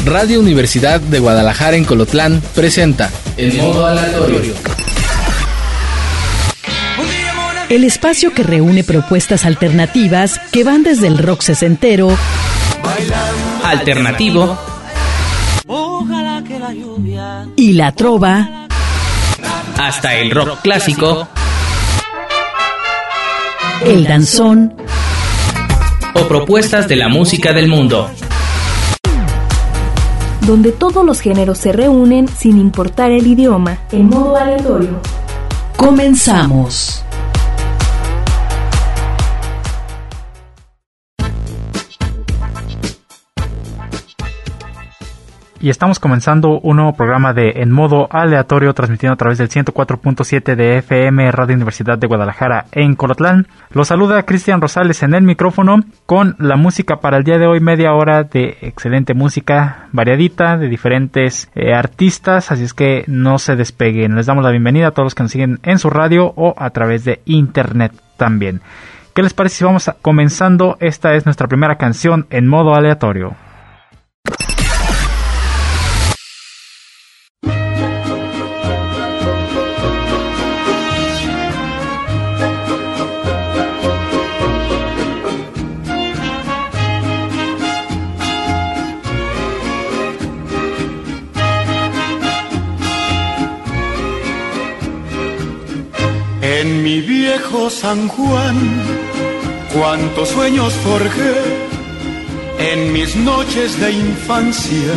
Radio Universidad de Guadalajara en Colotlán presenta En Modo Aleatorio. El espacio que reúne propuestas alternativas que van desde el rock sesentero, alternativo y la trova, hasta el rock clásico, el danzón o propuestas de la música del mundo, donde todos los géneros se reúnen sin importar el idioma, en modo aleatorio. Comenzamos. Y estamos comenzando un nuevo programa de En Modo Aleatorio, transmitiendo a través del 104.7 de FM Radio Universidad de Guadalajara en Colotlán. Los saluda Cristian Rosales en el micrófono con la música para el día de hoy, media hora de excelente música variadita de diferentes artistas, así es que no se despeguen. Les damos la bienvenida a todos los que nos siguen en su radio o a través de internet también. ¿Qué les parece si vamos comenzando? Esta es nuestra primera canción en Modo Aleatorio. En mi viejo San Juan, cuántos sueños forjé en mis noches de infancia.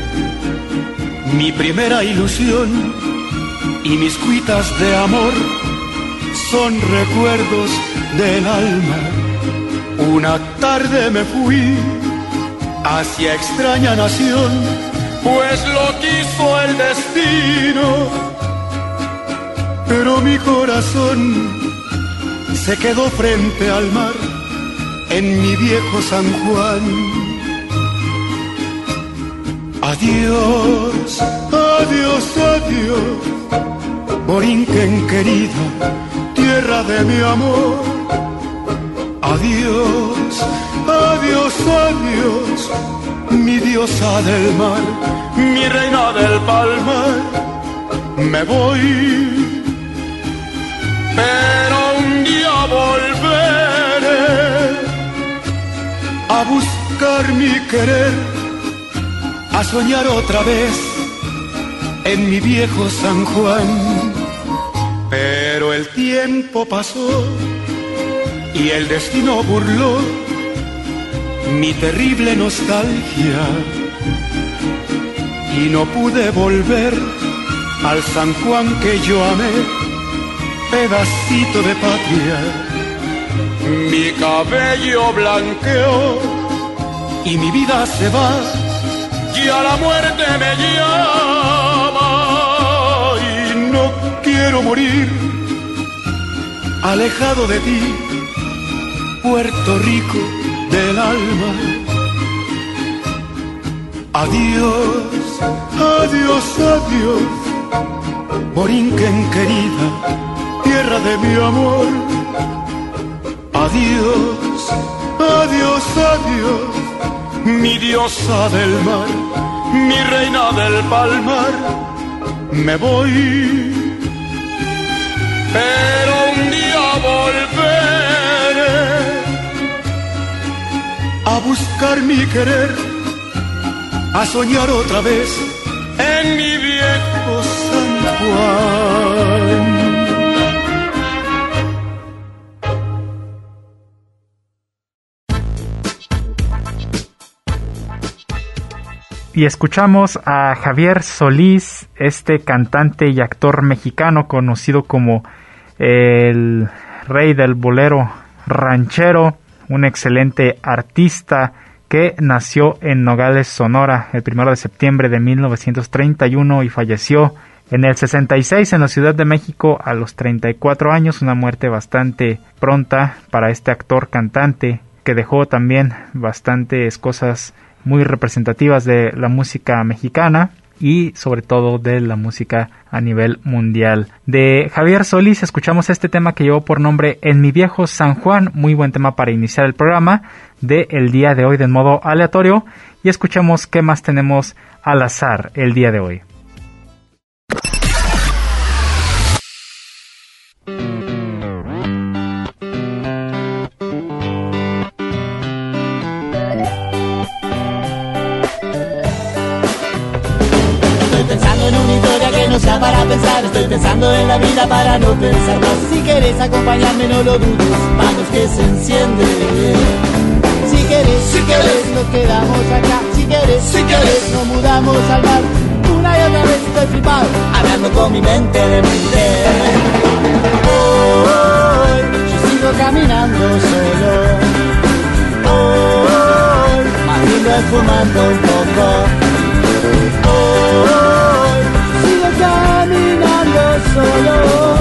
Mi primera ilusión y mis cuitas de amor son recuerdos del alma. Una tarde me fui hacia extraña nación, pues lo quiso el destino. Pero mi corazón se quedó frente al mar en mi viejo San Juan. Adiós, adiós, adiós, Borinquen querida, tierra de mi amor. Adiós, adiós, adiós, mi diosa del mar, mi reina del palmar. Me voy, pero un día volveré a buscar mi querer, a soñar otra vez en mi viejo San Juan. Pero el tiempo pasó y el destino burló mi terrible nostalgia y no pude volver al San Juan que yo amé, pedacito de patria. Mi cabello blanqueó y mi vida se va, ya la muerte me llama y no quiero morir alejado de ti, Puerto Rico del alma. Adiós, adiós, adiós, Borinquen querida, tierra de mi amor. Adiós, adiós, adiós, mi diosa del mar, mi reina del palmar. Me voy, pero un día volveré a buscar mi querer, a soñar otra vez en mi viejo San Juan. Y escuchamos a Javier Solís, este cantante y actor mexicano conocido como el rey del bolero ranchero, un excelente artista que nació en Nogales, Sonora, el 1 de septiembre de 1931 y falleció en el 66 en la Ciudad de México a los 34 años, una muerte bastante pronta para este actor cantante que dejó también bastantes cosas muy representativas de la música mexicana y sobre todo de la música a nivel mundial. De Javier Solís escuchamos este tema que llevó por nombre En mi viejo San Juan, muy buen tema para iniciar el programa de el día de hoy de modo aleatorio. y escuchemos qué más tenemos al azar el día de hoy. Para pensar, estoy pensando en la vida para no pensar más. Si querés acompañarme no lo dudes, vamos que se enciende. Si querés nos quedamos acá. Si querés nos mudamos al mar. Una y otra vez estoy flipado, hablando con mi mente de mente. Hoy yo sigo caminando solo. Hoy más lindo es fumando un poco. Hoy sigo caminando solo.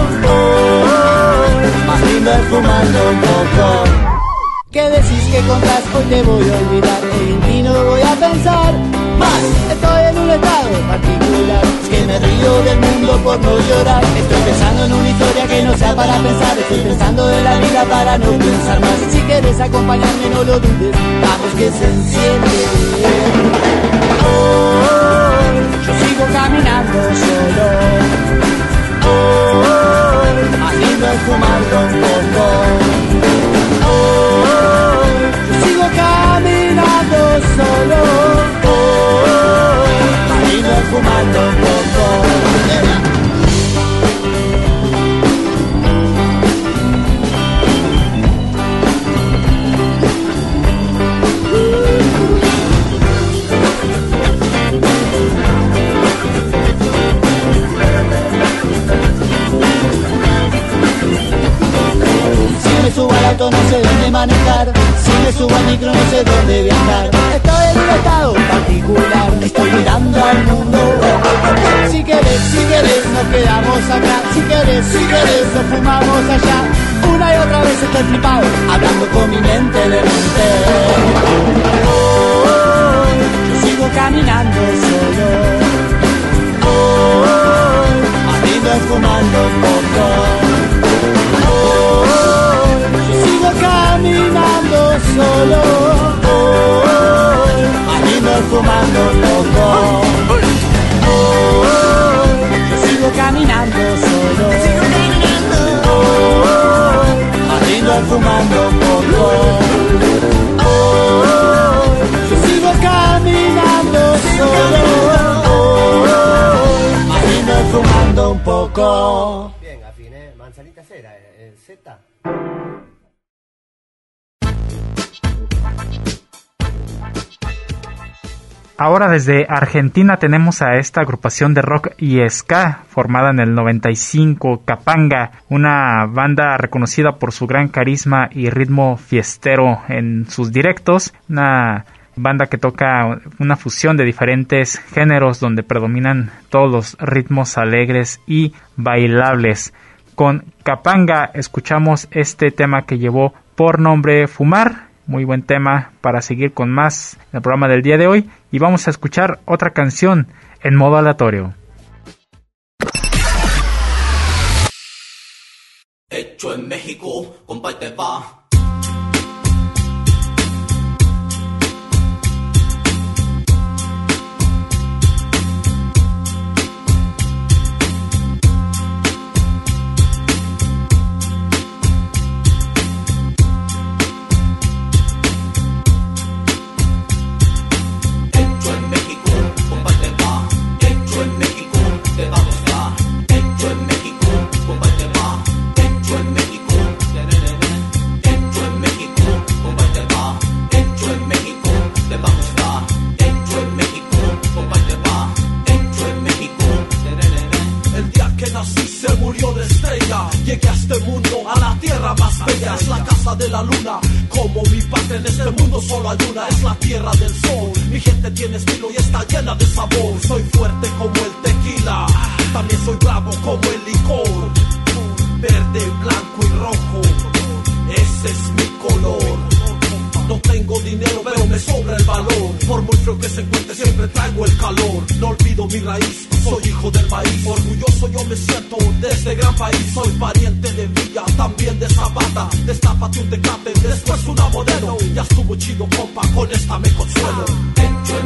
Hoy más lindo es fumando un poco. ¿Qué decís que contás? Hoy te voy a olvidar y no voy a pensar más. Estoy en un estado particular, es que me río del mundo por no llorar. Estoy pensando en una historia que no sea para pensar. Estoy pensando en la vida para no pensar más. Si quieres acompañarme no lo dudes, vamos que se enciende. Hoy yo sigo caminando solo. Hoy más lindo es fumando un poco. Caminando solo, marino fumando un poco. Si me subo al auto no sé dónde manejar. Si me subo al micro no sé dónde viajar. Estoy en un estado particular, estoy mirando al mundo. Si querés nos quedamos acá. Si querés nos fumamos allá. Una y otra vez estoy flipado, hablando con mi mente de mente. Hoy yo sigo caminando solo. Hoy más lindo es fumando un poco. Caminando solo, más lindo es fumando un poco. Yo sigo caminando solo, más lindo es fumando un poco. Yo sigo caminando solo, más lindo es fumando un poco. Bien, afiné, manzanita cera, Z. Ahora desde Argentina tenemos a esta agrupación de rock y ska formada en el 95, Capanga, una banda reconocida por su gran carisma y ritmo fiestero en sus directos, una banda que toca una fusión de diferentes géneros donde predominan todos los ritmos alegres y bailables. Con Capanga escuchamos este tema que llevó por nombre Fumar. Muy buen tema para seguir con más en el programa del día de hoy. Y vamos a escuchar otra canción en modo aleatorio. Hecho en México, compa, y te va. Llegué a este mundo, a la tierra más bella. Es la casa de la luna, como mi patria en este mundo solo hay una. Es la tierra del sol, mi gente tiene estilo y está llena de sabor. Soy fuerte como el tequila, también soy bravo como el licor. Verde, blanco y rojo, ese es mi color. No tengo dinero pero me sobra el valor. Por muy frío que se encuentre siempre traigo el calor. No olvido mi raíz, soy hijo del maíz. Orgulloso yo me siento de este gran país. Soy pariente de Villa, también de Zapata. Destápate un Tecate, después una Modelo. Ya estuvo chido compa, con esta me consuelo. Hecho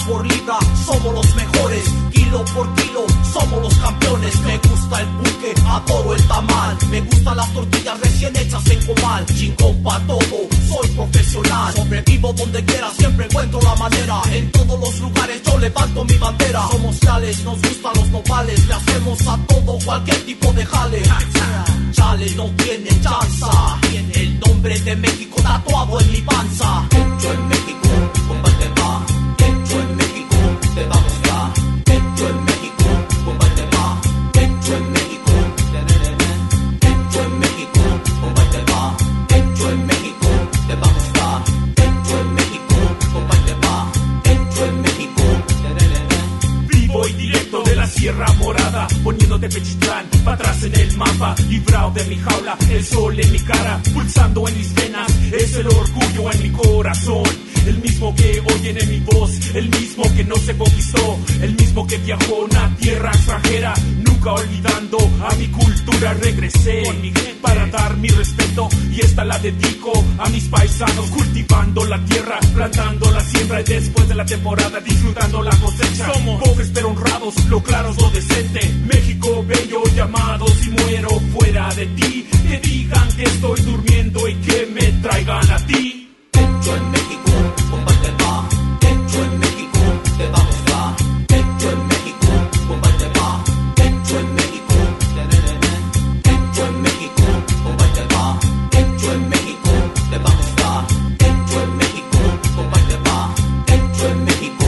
por libra, somos los mejores. Kilo por kilo, somos los campeones. Me gusta el pulque, adoro el tamal. Me gustan las tortillas recién hechas en comal. Chingón pa' todo, soy profesional. Sobrevivo donde quiera, siempre encuentro la manera. En todos los lugares yo levanto mi bandera. Somos leales, nos gustan los nopales. Le hacemos a todo, cualquier tipo de jale. Chale, no tiene chanza. El nombre de México tatuado en mi panza. Hecho en México, combate va. Hecho en México, te vamos ya. Hecho en México, combate va. Hecho en México, hecho en México, combate va. Hecho en México, te vamos ya. Hecho en México, combate va. Hecho en México, vivo y directo de la Sierra Morada, poniéndote Pechitlán pa' atrás en el mapa, librado de mi jaula, el sol en mi cara, pulsando en mis venas, es el orgullo en mi corazón. El mismo que oyen en mi voz, el mismo que no se conquistó, el mismo que viajó a una tierra extranjera, nunca olvidando a mi cultura regresé para dar mi respeto y esta la dedico a mis paisanos, cultivando la tierra, plantando la siembra y después de la temporada disfrutando la cosecha. Somos pobres pero honrados, lo claro es lo decente, México bello, llamado si muero fuera de ti, que digan que estoy durmiendo y que me traigan a ti. Hecho en México, combate va. Hecho en México, te vamos ya. Hecho en México, combate va. Hecho en México, hecho en México, combate va. Hecho en México, te vamos ya. Hecho en México, combate va. Hecho en México,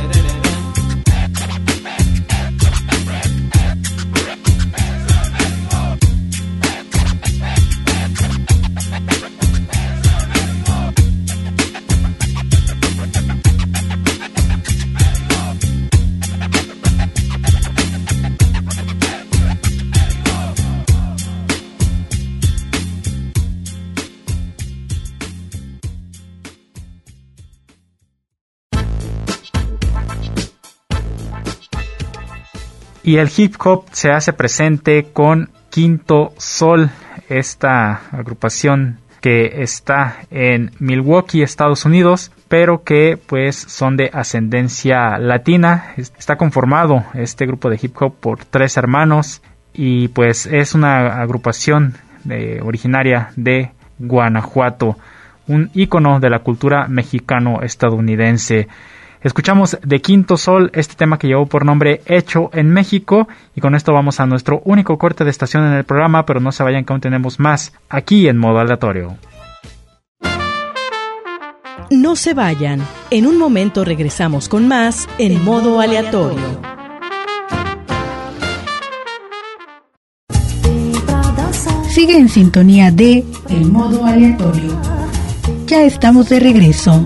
Y el hip hop se hace presente con Quinto Sol, esta agrupación que está en Milwaukee, Estados Unidos, pero que pues son de ascendencia latina. Está conformado este grupo de hip hop por 3 hermanos y pues es una agrupación originaria de Guanajuato, un ícono de la cultura mexicano-estadounidense. Escuchamos de Quinto Sol este tema que llevó por nombre Hecho en México, y con esto vamos a nuestro único corte de estación en el programa, pero no se vayan que aún tenemos más aquí en Modo Aleatorio. No se vayan, en un momento regresamos con más en Modo Aleatorio. Sigue en sintonía de El Modo Aleatorio. Ya estamos de regreso.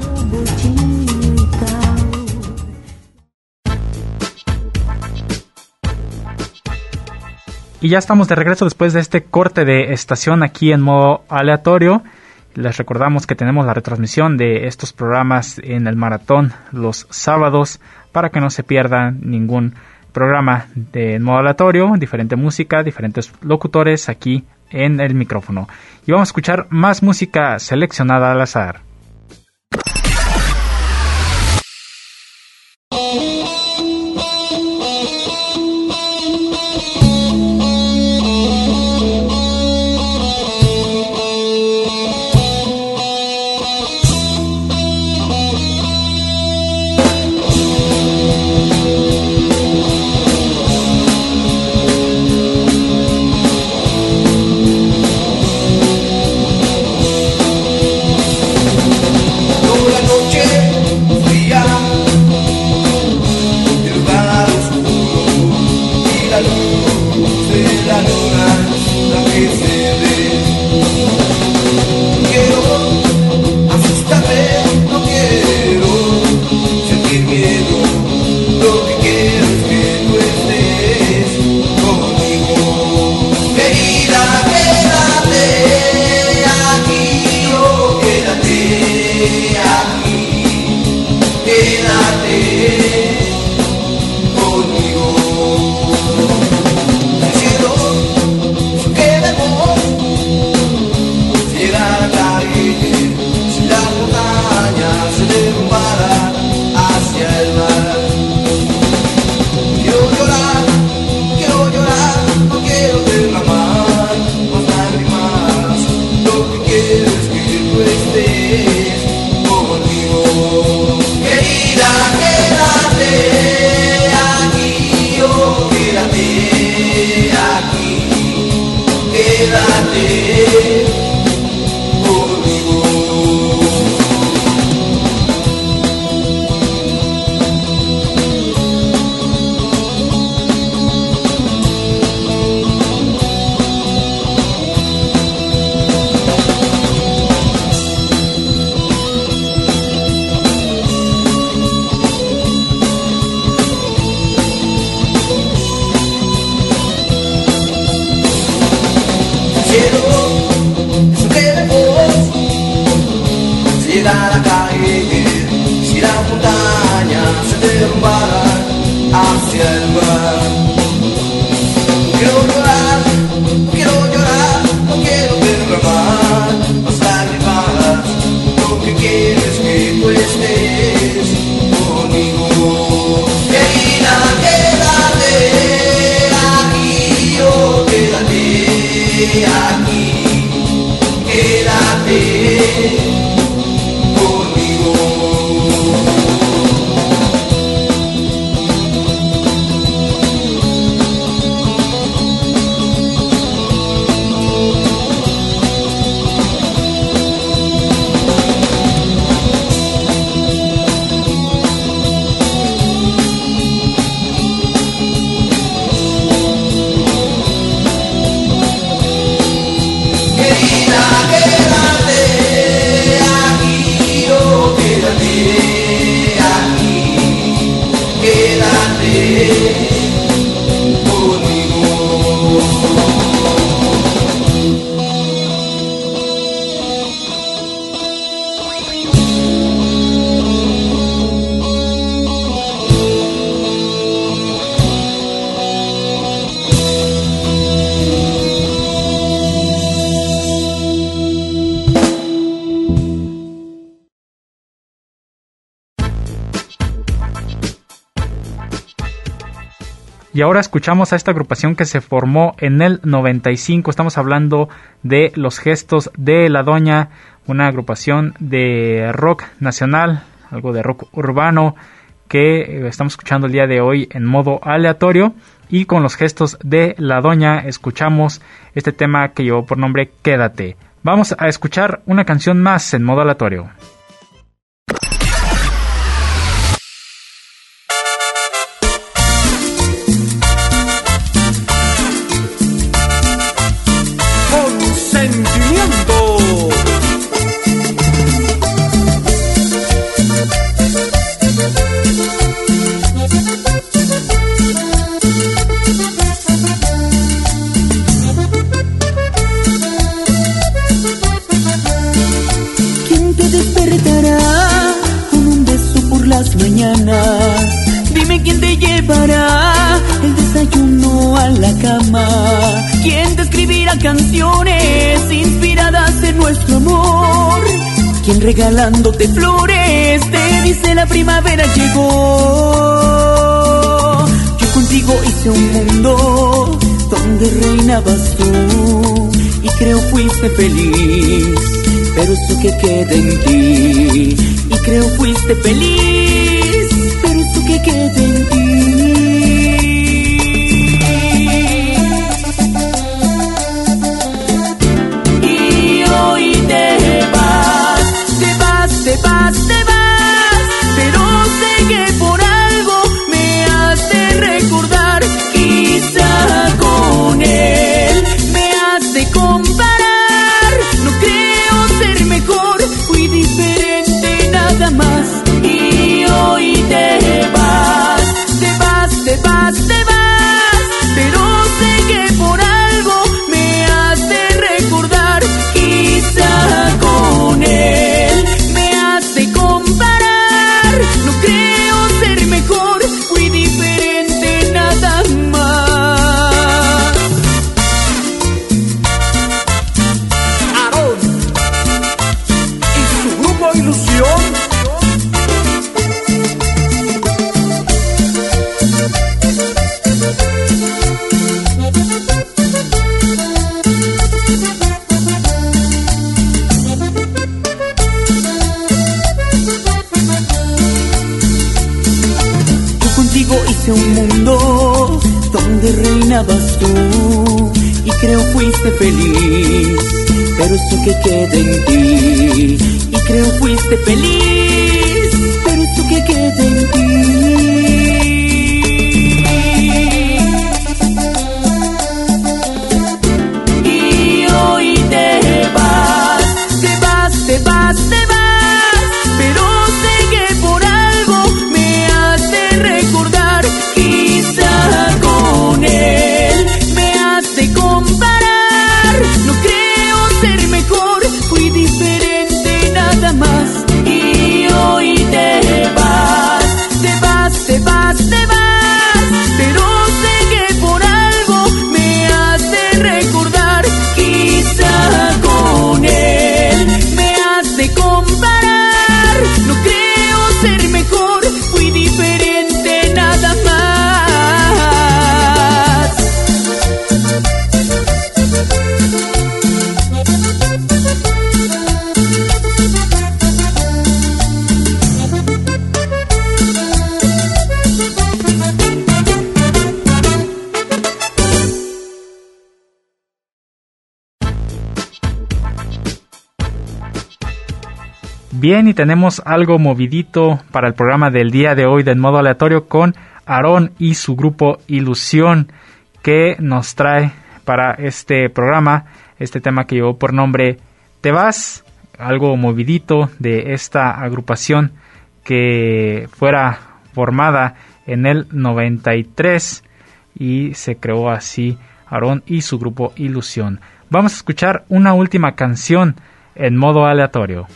Y ya estamos de regreso después de este corte de estación aquí en Modo Aleatorio. Les recordamos que tenemos la retransmisión de estos programas en el maratón los sábados para que no se pierdan ningún programa de Modo Aleatorio, diferente música, diferentes locutores aquí en el micrófono. Y vamos a escuchar más música seleccionada al azar. Hacia el mar. Y ahora escuchamos a esta agrupación que se formó en el 95. Estamos hablando de Los Gestos de la Doña, una agrupación de rock nacional, algo de rock urbano, que estamos escuchando el día de hoy en modo aleatorio. Y con Los Gestos de la Doña escuchamos este tema que llevó por nombre Quédate. Vamos a escuchar una canción más en modo aleatorio. Dime quién te llevará el desayuno a la cama, quién te escribirá canciones inspiradas en nuestro amor, quién regalándote flores te dice la primavera llegó. Yo contigo hice un mundo donde reinabas tú y creo fuiste feliz, pero eso que queda en ti. Y creo fuiste feliz, pero eso que queda en ti. Y hoy te vas, te vas, te vas, te vas, pero sé que por algo me has de recordar. Quizá con él me has de comparar. No creo ser mejor, fui diferente nada más. Y hoy te vas, te vas, te vas, te vas, pero sé que por algo me has de recordar. Quizá con él me has de comparar. No creo ser mejor, fui diferente nada más. Aarón y su grupo Ilusión. Hice un mundo donde reinabas tú y creo fuiste feliz, pero eso que queda en ti. Y creo fuiste feliz, pero eso que queda en ti. Y hoy te vas, te vas, te vas, te vas, pero sé que por algo me has de recordar. Quizá con él me has de comparar. No creo ser mejor, fui diferente nada más. Y hoy te vas, te vas, te vas, te vas, pero sé que por algo me has de recordar. Quizá con él me has de comparar. No creo ser mejor, fui diferente nada más. Bien, y tenemos algo movidito para el programa del día de hoy de En Modo Aleatorio con Aarón y su grupo Ilusión, que nos trae para este programa este tema que llevó por nombre Te Vas, algo movidito de esta agrupación que fuera formada en el 93 y se creó así Aarón y su grupo Ilusión. Vamos a escuchar una última canción en modo aleatorio.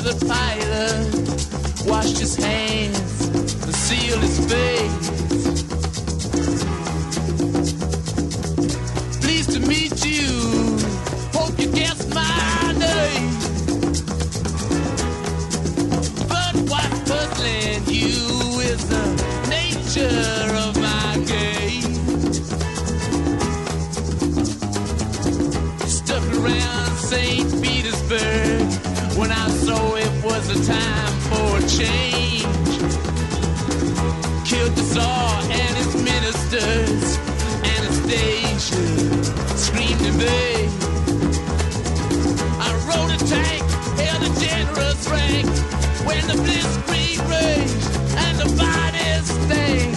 the pilot washed his hands and sealed his face. Pleased to meet you, hope you guessed my name. But what's puzzling you is the nature of my game. Stuck around St. Petersburg when I saw it was a time for a change. Killed the Tsar and his ministers. Anastasia screamed in vain. I rode a tank, held a generous rank when the blitzkrieg raged and the bodies stank.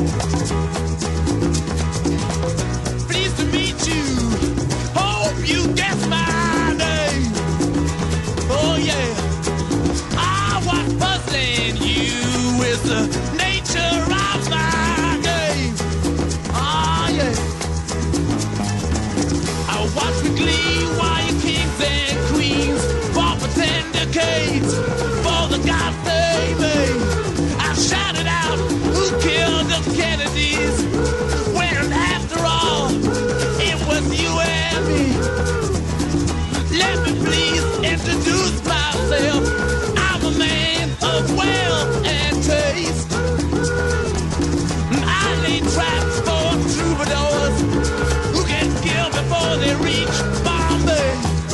Pleased to meet you, hope you guess my name. Oh yeah, what's puzzling you is the nature of my game. Oh yeah, I watch with glee while your kings and queens fought for 10 decades for the gods they made. I shouted out, who killed the Kennedys? When after all, it was you and me. Let me please introduce myself. I'm a man of wealth and taste. I lay traps for troubadours who get killed before they reach Bombay.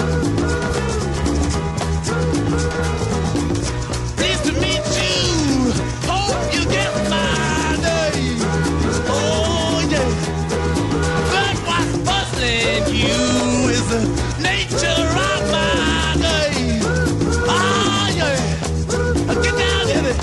Pleased to meet you, hope you get my name. Oh yeah, but what's puzzling you is the nature of my game. Ah yeah, get down in it.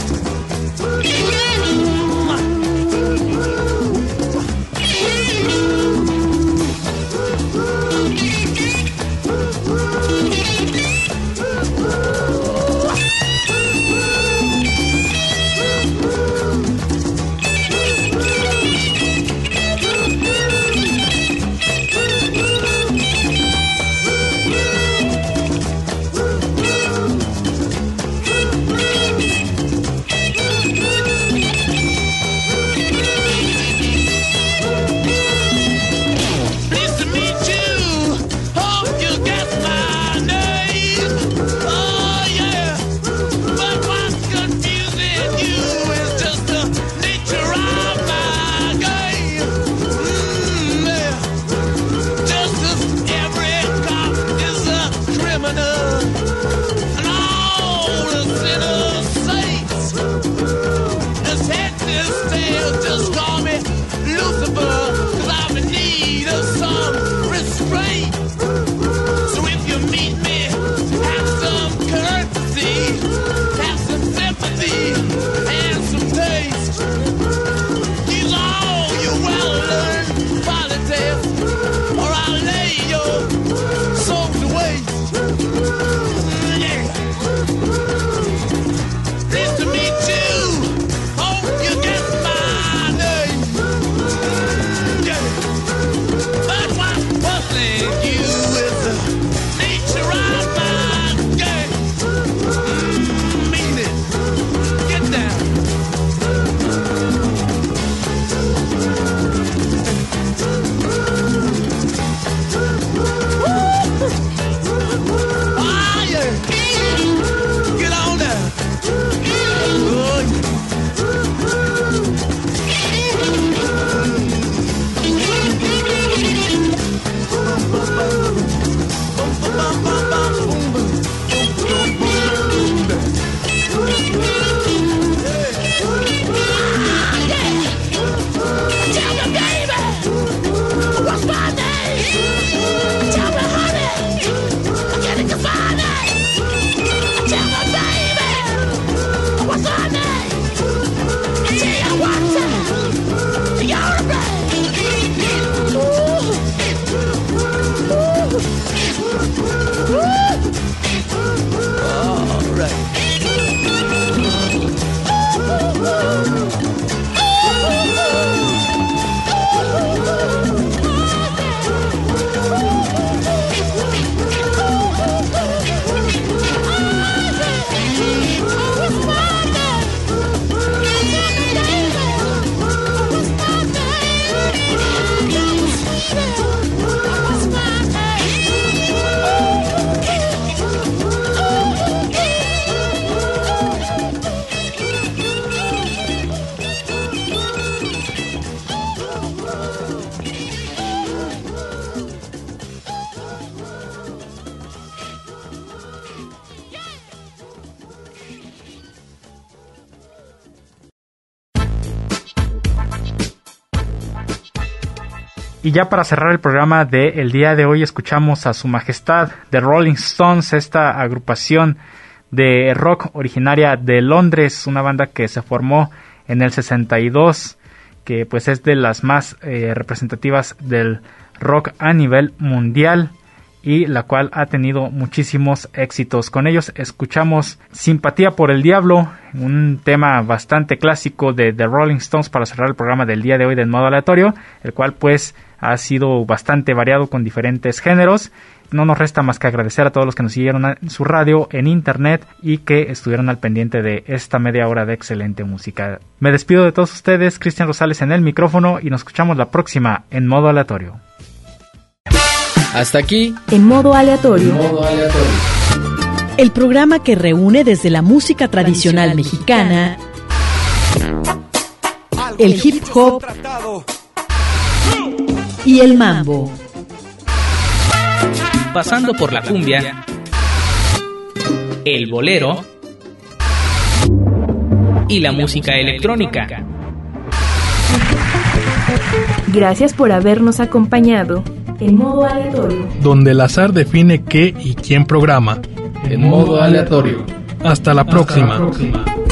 Y ya para cerrar el programa del día de hoy, escuchamos a Su Majestad The Rolling Stones, esta agrupación de rock originaria de Londres, una banda que se formó en el 62, que pues es de las más representativas del rock a nivel mundial y la cual ha tenido muchísimos éxitos. Con ellos escuchamos Simpatía por el Diablo, un tema bastante clásico de The Rolling Stones para cerrar el programa del día de hoy del modo aleatorio, el cual pues ha sido bastante variado con diferentes géneros. No nos resta más que agradecer a todos los que nos siguieron en su radio, en internet y que estuvieron al pendiente de esta media hora de excelente música. Me despido de todos ustedes, Cristian Rosales en el micrófono, y nos escuchamos la próxima en modo aleatorio. Hasta aquí En Modo Aleatorio. El programa que reúne desde la música tradicional mexicana, el hip hop y el mambo, pasando por la cumbia, el bolero y la música electrónica. Gracias por habernos acompañado. En Modo Aleatorio. Donde el azar define qué y quién programa. En modo aleatorio. Hasta la próxima.